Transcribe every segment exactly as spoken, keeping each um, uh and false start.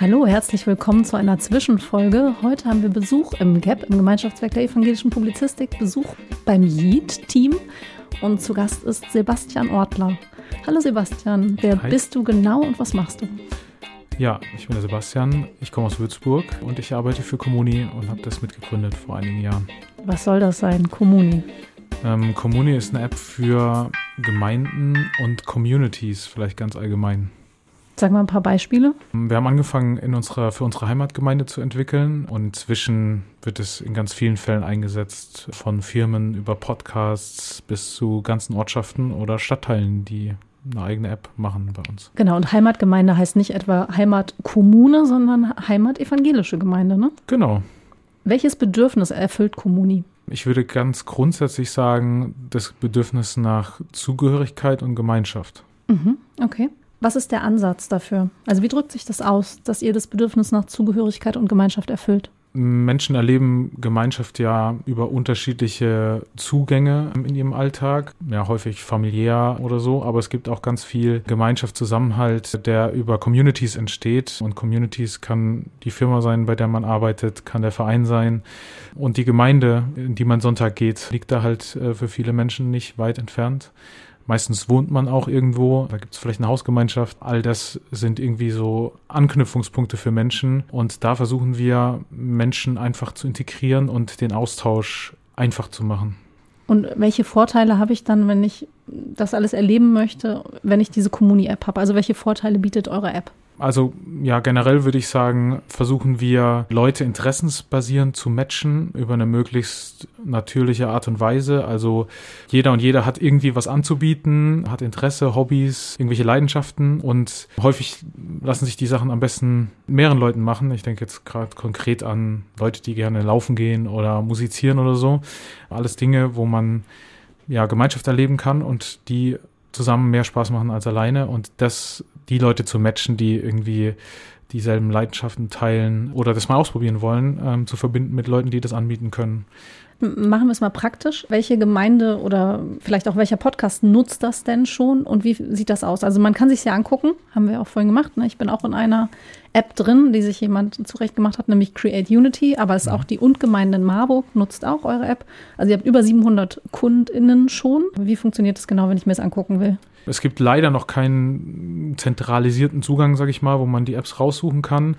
Hallo, herzlich willkommen zu einer Zwischenfolge. Heute haben wir Besuch im G E P, im Gemeinschaftswerk der evangelischen Publizistik, Besuch beim Yeet-Team und zu Gast ist Sebastian Ortler. Hallo Sebastian, wer Hi. bist du genau und was machst du? Ja, ich bin der Sebastian, ich komme aus Würzburg und ich arbeite für Comuni und habe das mitgegründet vor einigen Jahren. Was soll das sein, Comuni? Ähm, Comuni ist eine App für Gemeinden und Communities, vielleicht ganz allgemein. Sag mal ein paar Beispiele. Wir haben angefangen, in unserer, für unsere Heimatgemeinde zu entwickeln und inzwischen wird es in ganz vielen Fällen eingesetzt, von Firmen über Podcasts bis zu ganzen Ortschaften oder Stadtteilen, die eine eigene App machen bei uns. Genau, und Heimatgemeinde heißt nicht etwa Heimatkommune, sondern Heimat-evangelische Gemeinde, ne? Genau. Welches Bedürfnis erfüllt Comuni? Ich würde ganz grundsätzlich sagen, das Bedürfnis nach Zugehörigkeit und Gemeinschaft. Mhm, okay. Was ist der Ansatz dafür? Also wie drückt sich das aus, dass ihr das Bedürfnis nach Zugehörigkeit und Gemeinschaft erfüllt? Menschen erleben Gemeinschaft ja über unterschiedliche Zugänge in ihrem Alltag, ja häufig familiär oder so, aber es gibt auch ganz viel Gemeinschaftszusammenhalt, der über Communities entsteht und Communities kann die Firma sein, bei der man arbeitet, kann der Verein sein und die Gemeinde, in die man Sonntag geht, liegt da halt für viele Menschen nicht weit entfernt. Meistens wohnt man auch irgendwo, da gibt es vielleicht eine Hausgemeinschaft. All das sind irgendwie so Anknüpfungspunkte für Menschen. Und da versuchen wir, Menschen einfach zu integrieren und den Austausch einfach zu machen. Und welche Vorteile habe ich dann, wenn ich das alles erleben möchte, wenn ich diese Comuni-App habe? Also welche Vorteile bietet eure App? Also ja, generell würde ich sagen, versuchen wir Leute interessensbasierend zu matchen über eine möglichst natürliche Art und Weise. Also jeder und jeder hat irgendwie was anzubieten, hat Interesse, Hobbys, irgendwelche Leidenschaften und häufig lassen sich die Sachen am besten mehreren Leuten machen. Ich denke jetzt gerade konkret an Leute, die gerne laufen gehen oder musizieren oder so. Alles Dinge, wo man ja Gemeinschaft erleben kann und die zusammen mehr Spaß machen als alleine und das die Leute zu matchen, die irgendwie dieselben Leidenschaften teilen oder das mal ausprobieren wollen, ähm, zu verbinden mit Leuten, die das anbieten können. Machen wir es mal praktisch. Welche Gemeinde oder vielleicht auch welcher Podcast nutzt das denn schon und wie sieht das aus? Also man kann sich ja angucken, haben wir auch vorhin gemacht. Ne? Ich bin auch in einer App drin, die sich jemand zurecht gemacht hat, nämlich Create Unity, aber es ist auch die Und-Gemeinde in Marburg, nutzt auch eure App. Also ihr habt über siebenhundert KundInnen schon. Wie funktioniert das genau, wenn ich mir das angucken will? Es gibt leider noch keinen zentralisierten Zugang, sage ich mal, wo man die Apps raussuchen kann.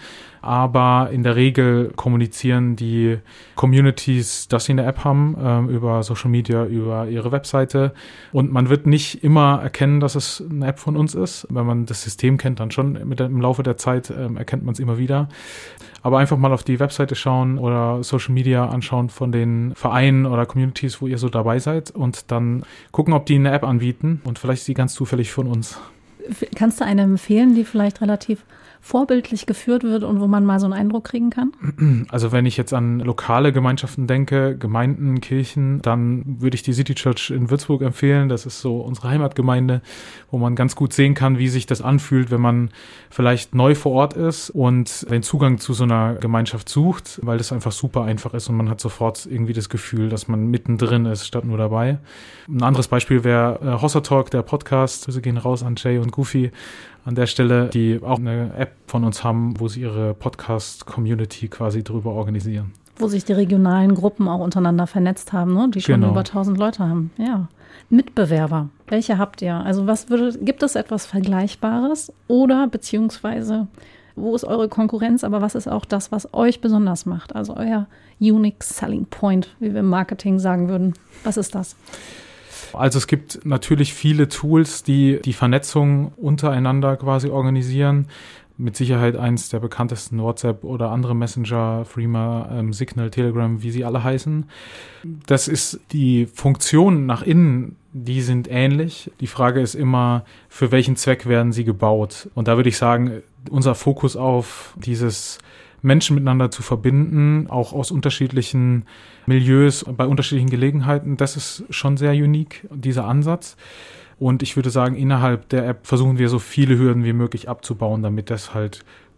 Aber in der Regel kommunizieren die Communities, dass sie eine App haben, äh, über Social Media, über ihre Webseite. Und man wird nicht immer erkennen, dass es eine App von uns ist. Wenn man das System kennt, dann schon mit der, im Laufe der Zeit äh, erkennt man es immer wieder. Aber einfach mal auf die Webseite schauen oder Social Media anschauen von den Vereinen oder Communities, wo ihr so dabei seid und dann gucken, ob die eine App anbieten und vielleicht ist die ganz zufällig von uns. Kannst du eine empfehlen, die vielleicht relativ vorbildlich geführt wird und wo man mal so einen Eindruck kriegen kann? Also wenn ich jetzt an lokale Gemeinschaften denke, Gemeinden, Kirchen, dann würde ich die City Church in Würzburg empfehlen. Das ist so unsere Heimatgemeinde, wo man ganz gut sehen kann, wie sich das anfühlt, wenn man vielleicht neu vor Ort ist und den Zugang zu so einer Gemeinschaft sucht, weil das einfach super einfach ist und man hat sofort irgendwie das Gefühl, dass man mittendrin ist, statt nur dabei. Ein anderes Beispiel wäre äh, Hossa Talk, der Podcast. Grüße gehen raus an Jay und Goofy an der Stelle, die auch eine App von uns haben, wo sie ihre Podcast-Community quasi drüber organisieren. Wo sich die regionalen Gruppen auch untereinander vernetzt haben, ne? Die schon Genau. über tausend Leute haben. Ja. Mitbewerber, welche habt ihr? Also was würde, gibt es etwas Vergleichbares oder beziehungsweise wo ist eure Konkurrenz, aber was ist auch das, was euch besonders macht? Also euer Unique Selling Point, wie wir im Marketing sagen würden. Was ist das? Also es gibt natürlich viele Tools, die die Vernetzung untereinander quasi organisieren. Mit Sicherheit eins der bekanntesten, WhatsApp oder andere Messenger, Threema, ähm, Signal, Telegram, wie sie alle heißen. Das ist die Funktion nach innen, die sind ähnlich. Die Frage ist immer, für welchen Zweck werden sie gebaut? Und da würde ich sagen, unser Fokus auf dieses Menschen miteinander zu verbinden, auch aus unterschiedlichen Milieus, bei unterschiedlichen Gelegenheiten, das ist schon sehr unique, dieser Ansatz. Und ich würde sagen, innerhalb der App versuchen wir so viele Hürden wie möglich abzubauen, damit das halt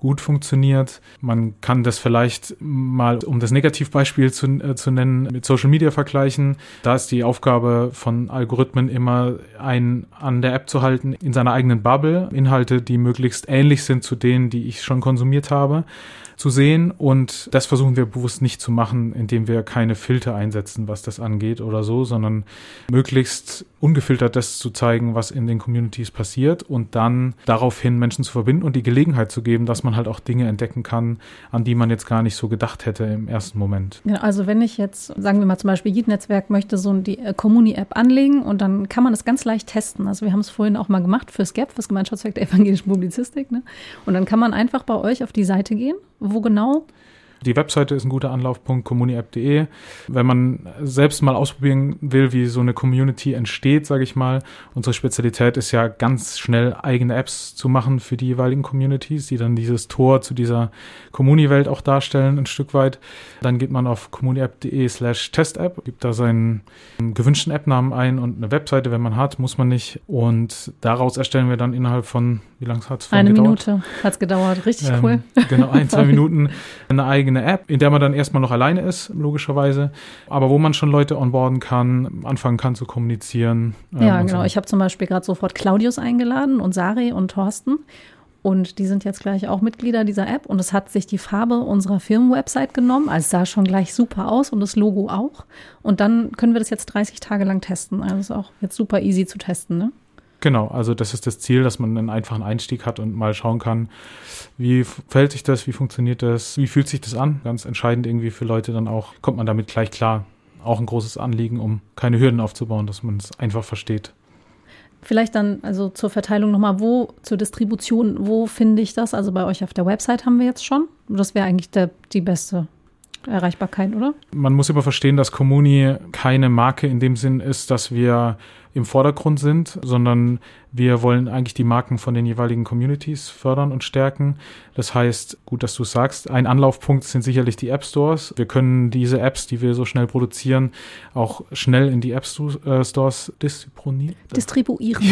gut funktioniert. Man kann das vielleicht mal, um das Negativbeispiel zu, äh, zu nennen, mit Social Media vergleichen. Da ist die Aufgabe von Algorithmen immer, einen an der App zu halten in seiner eigenen Bubble, Inhalte, die möglichst ähnlich sind zu denen, die ich schon konsumiert habe, zu sehen, und das versuchen wir bewusst nicht zu machen, indem wir keine Filter einsetzen, was das angeht oder so, sondern möglichst ungefiltert das zu zeigen, was in den Communities passiert, und dann daraufhin Menschen zu verbinden und die Gelegenheit zu geben, dass man halt auch Dinge entdecken kann, an die man jetzt gar nicht so gedacht hätte im ersten Moment. Ja, also wenn ich jetzt, sagen wir mal zum Beispiel Yeet-Netzwerk möchte so die Comuni-App anlegen, und dann kann man das ganz leicht testen. Also wir haben es vorhin auch mal gemacht fürs G E P, fürs Gemeinschaftsprojekt der evangelischen Publizistik, ne? Und dann kann man einfach bei euch auf die Seite gehen. Wo genau? Die Webseite ist ein guter Anlaufpunkt, comuni app punkt de. Wenn man selbst mal ausprobieren will, wie so eine Community entsteht, sage ich mal, unsere Spezialität ist ja ganz schnell eigene Apps zu machen für die jeweiligen Communities, die dann dieses Tor zu dieser Comuni-Welt auch darstellen, ein Stück weit. Dann geht man auf comuni app punkt de slash test-app, gibt da seinen gewünschten App-Namen ein und eine Webseite, wenn man hat, muss man nicht. Und daraus erstellen wir dann innerhalb von, wie lange hat es Eine gedauert? Minute hat es gedauert, richtig ähm, cool. Genau, ein, zwei Minuten eine eigene eine App, in der man dann erstmal noch alleine ist, logischerweise, aber wo man schon Leute onboarden kann, anfangen kann zu kommunizieren. Ähm, ja, genau. So. Ich habe zum Beispiel gerade sofort Claudius eingeladen und Sari und Thorsten, und die sind jetzt gleich auch Mitglieder dieser App, und es hat sich die Farbe unserer Firmenwebsite genommen, also es sah schon gleich super aus und das Logo auch, und dann können wir das jetzt dreißig Tage lang testen, also ist auch jetzt super easy zu testen, ne? Genau, also das ist das Ziel, dass man einen einfachen Einstieg hat und mal schauen kann, wie verhält sich das, wie funktioniert das, wie fühlt sich das an. Ganz entscheidend irgendwie für Leute dann auch, kommt man damit gleich klar. Auch ein großes Anliegen, um keine Hürden aufzubauen, dass man es einfach versteht. Vielleicht dann also zur Verteilung nochmal, wo, zur Distribution, wo finde ich das? Also bei euch auf der Website haben wir jetzt schon. Das wäre eigentlich der, die beste Erreichbarkeit, oder? Man muss immer verstehen, dass Comuni keine Marke in dem Sinn ist, dass wir im Vordergrund sind, sondern wir wollen eigentlich die Marken von den jeweiligen Communities fördern und stärken. Das heißt, gut, dass du es sagst, ein Anlaufpunkt sind sicherlich die App Stores. Wir können diese Apps, die wir so schnell produzieren, auch schnell in die App Stores distribuieren. Distribuieren.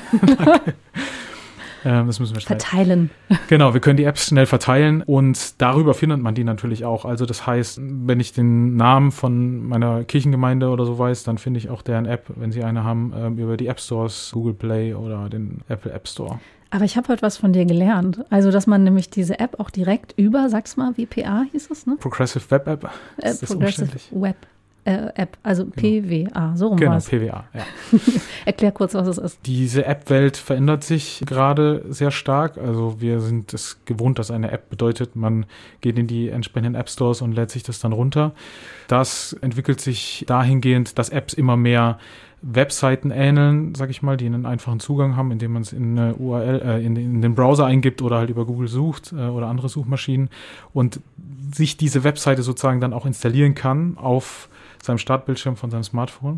Ähm, das müssen wir schnell verteilen. Genau, wir können die Apps schnell verteilen, und darüber findet man die natürlich auch. Also das heißt, wenn ich den Namen von meiner Kirchengemeinde oder so weiß, dann finde ich auch deren App, wenn sie eine haben, ähm, über die App Stores, Google Play oder den Apple App Store. Aber ich habe heute was von dir gelernt. Also, dass man nämlich diese App auch direkt über, sag's mal, W P A hieß es, ne? Progressive Web App. Äh, Progressive Web Äh, App, also genau. P W A, so rum Genau, war's. P W A, ja. Erklär kurz, was es ist. Diese App-Welt verändert sich gerade sehr stark. Also wir sind es gewohnt, dass eine App bedeutet, man geht in die entsprechenden App-Stores und lädt sich das dann runter. Das entwickelt sich dahingehend, dass Apps immer mehr Webseiten ähneln, sag ich mal, die einen einfachen Zugang haben, indem man es in eine U R L, äh, in, in den Browser eingibt oder halt über Google sucht äh, oder andere Suchmaschinen, und sich diese Webseite sozusagen dann auch installieren kann auf seinem Startbildschirm von seinem Smartphone.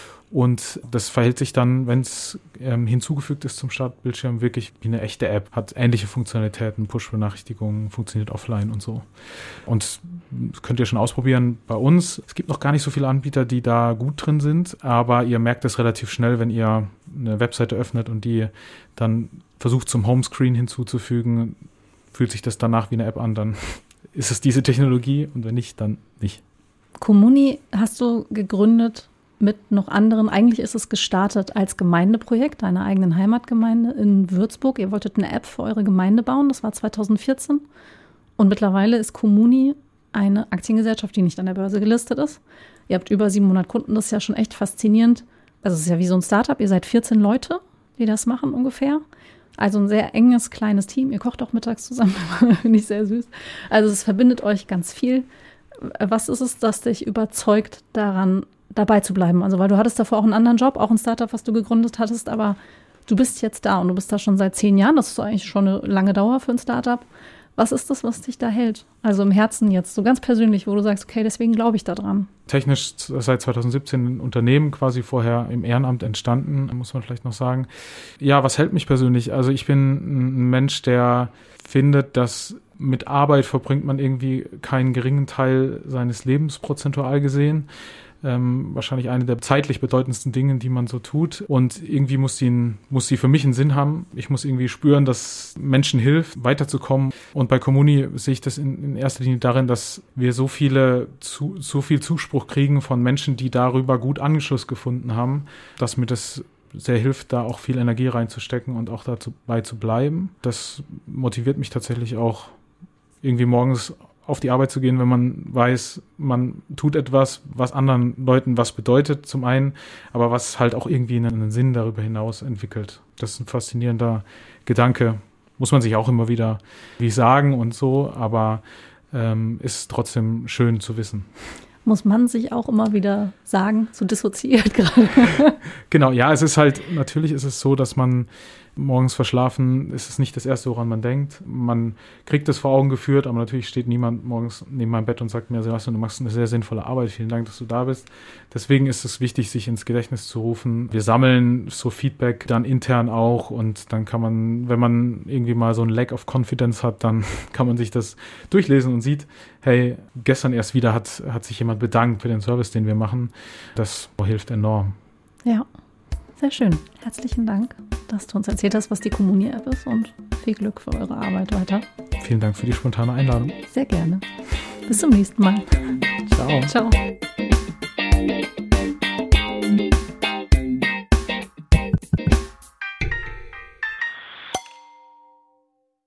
Und das verhält sich dann, wenn es ähm, hinzugefügt ist zum Startbildschirm, wirklich wie eine echte App. Hat ähnliche Funktionalitäten, Push-Benachrichtigungen, funktioniert offline und so. Und das könnt ihr schon ausprobieren bei uns. Es gibt noch gar nicht so viele Anbieter, die da gut drin sind, aber ihr merkt es relativ schnell, wenn ihr eine Webseite öffnet und die dann versucht zum Homescreen hinzuzufügen, fühlt sich das danach wie eine App an, dann ist es diese Technologie, und wenn nicht, dann nicht. Comuni hast du gegründet mit noch anderen. Eigentlich ist es gestartet als Gemeindeprojekt deiner eigenen Heimatgemeinde in Würzburg. Ihr wolltet eine App für eure Gemeinde bauen, das war zweitausendvierzehn. Und mittlerweile ist Comuni eine Aktiengesellschaft, die nicht an der Börse gelistet ist. Ihr habt über siebenhundert Kunden, das ist ja schon echt faszinierend. Also es ist ja wie so ein Startup, ihr seid vierzehn Leute, die das machen ungefähr. Also ein sehr enges, kleines Team. Ihr kocht auch mittags zusammen, finde ich sehr süß. Also es verbindet euch ganz viel. Was ist es, das dich überzeugt, daran dabei zu bleiben? Also weil du hattest davor auch einen anderen Job, auch ein Startup, was du gegründet hattest, aber du bist jetzt da und du bist da schon seit zehn Jahren. Das ist eigentlich schon eine lange Dauer für ein Startup. Was ist das, was dich da hält? Also im Herzen jetzt, so ganz persönlich, wo du sagst, okay, deswegen glaube ich da dran. Technisch seit zweitausendsiebzehn ein Unternehmen, quasi vorher im Ehrenamt entstanden, muss man vielleicht noch sagen. Ja, was hält mich persönlich? Also ich bin ein Mensch, der findet, dass mit Arbeit verbringt man irgendwie keinen geringen Teil seines Lebens prozentual gesehen. Ähm, wahrscheinlich eine der zeitlich bedeutendsten Dinge, die man so tut. Und irgendwie muss die, muss die für mich einen Sinn haben. Ich muss irgendwie spüren, dass Menschen hilft, weiterzukommen. Und bei Comuni sehe ich das in, in erster Linie darin, dass wir so viele, zu, so viel Zuspruch kriegen von Menschen, die darüber gut Anschluss gefunden haben, dass mir das sehr hilft, da auch viel Energie reinzustecken und auch dabei zu bleiben. Das motiviert mich tatsächlich auch, irgendwie morgens auf die Arbeit zu gehen, wenn man weiß, man tut etwas, was anderen Leuten was bedeutet, zum einen, aber was halt auch irgendwie einen Sinn darüber hinaus entwickelt. Das ist ein faszinierender Gedanke. Muss man sich auch immer wieder wie sagen und so, aber ähm, ist trotzdem schön zu wissen. Muss man sich auch immer wieder sagen, so dissoziiert gerade. Genau, ja, es ist halt, natürlich ist es so, dass man morgens verschlafen, ist es nicht das Erste, woran man denkt. Man kriegt es vor Augen geführt, aber natürlich steht niemand morgens neben meinem Bett und sagt mir, Sebastian, du machst eine sehr sinnvolle Arbeit, vielen Dank, dass du da bist. Deswegen ist es wichtig, sich ins Gedächtnis zu rufen. Wir sammeln so Feedback dann intern auch und dann kann man, wenn man irgendwie mal so ein Lack of Confidence hat, dann kann man sich das durchlesen und sieht, hey, gestern erst wieder hat, hat sich jemand bedankt für den Service, den wir machen. Das hilft enorm. Ja, sehr schön. Herzlichen Dank, dass du uns erzählt hast, was die Comuni-App ist und viel Glück für eure Arbeit weiter. Vielen Dank für die spontane Einladung. Sehr gerne. Bis zum nächsten Mal. Ciao. Ciao.